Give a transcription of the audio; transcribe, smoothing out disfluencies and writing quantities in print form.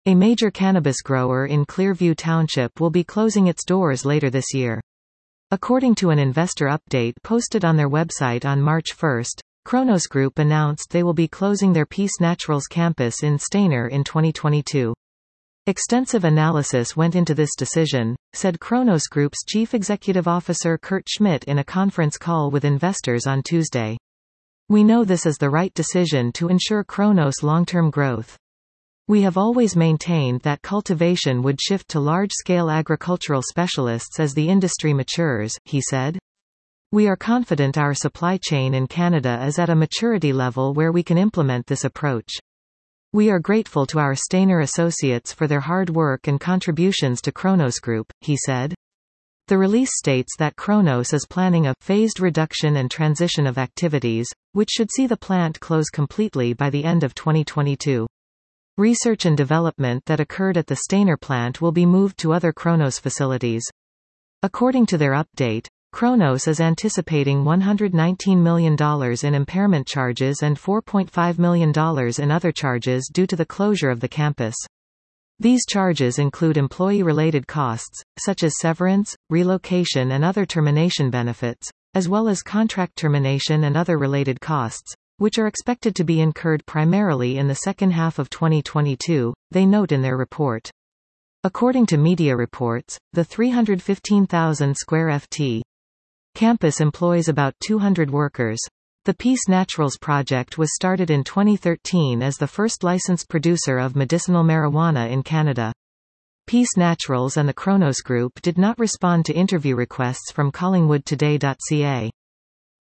A major cannabis grower in Clearview Township will be closing its doors later this year. According to an investor update posted on their website on March 1, Cronos Group announced they will be closing their Peace Naturals campus in Stayner in 2022. Extensive analysis went into this decision, said Cronos Group's Chief Executive Officer Kurt Schmidt in a conference call with investors on Tuesday. We know this is the right decision to ensure Cronos' long-term growth. We have always maintained that cultivation would shift to large-scale agricultural specialists as the industry matures, he said. We are confident our supply chain in Canada is at a maturity level where we can implement this approach. We are grateful to our Stayner associates for their hard work and contributions to Cronos Group, he said. The release states that Cronos is planning a phased reduction and transition of activities, which should see the plant close completely by the end of 2022. Research and development that occurred at the Stayner plant will be moved to other Cronos facilities. According to their update, Cronos is anticipating $119 million in impairment charges and $4.5 million in other charges due to the closure of the campus. These charges include employee-related costs, such as severance, relocation and other termination benefits, as well as contract termination and other related costs, which are expected to be incurred primarily in the second half of 2022, they note in their report. According to media reports, the 315,000 square ft. Campus employs about 200 workers. The Peace Naturals project was started in 2013 as the first licensed producer of medicinal marijuana in Canada. Peace Naturals and the Cronos Group did not respond to interview requests from collingwoodtoday.ca.